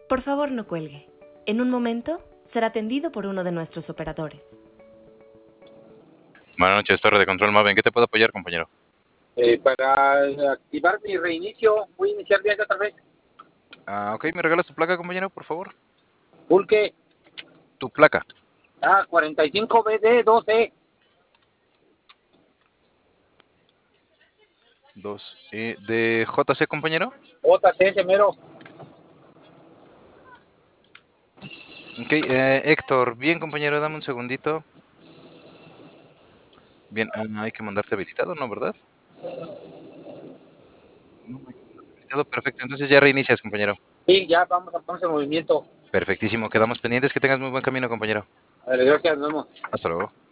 Por favor, no cuelgue. En un momento será atendido por uno de nuestros operadores. Buenas noches, torre de control Maven. ¿Qué te puedo apoyar, compañero? Para activar mi reinicio, voy a iniciar viaje otra vez. Ok, ¿me regalas tu placa, compañero, por favor? Pulque. Tu placa. 45BD12. 2. ¿De JC, compañero? JC, mero. Ok, Héctor. Bien, compañero, dame un segundito. Bien, hay que mandarte habilitado, ¿no, verdad? No, hay que mandarte habilitado, perfecto. Entonces ya reinicias, compañero. Sí, ya vamos a ponerse en movimiento. Perfectísimo, quedamos pendientes. Que tengas muy buen camino, compañero. A ver, gracias, nos vemos. Hasta luego.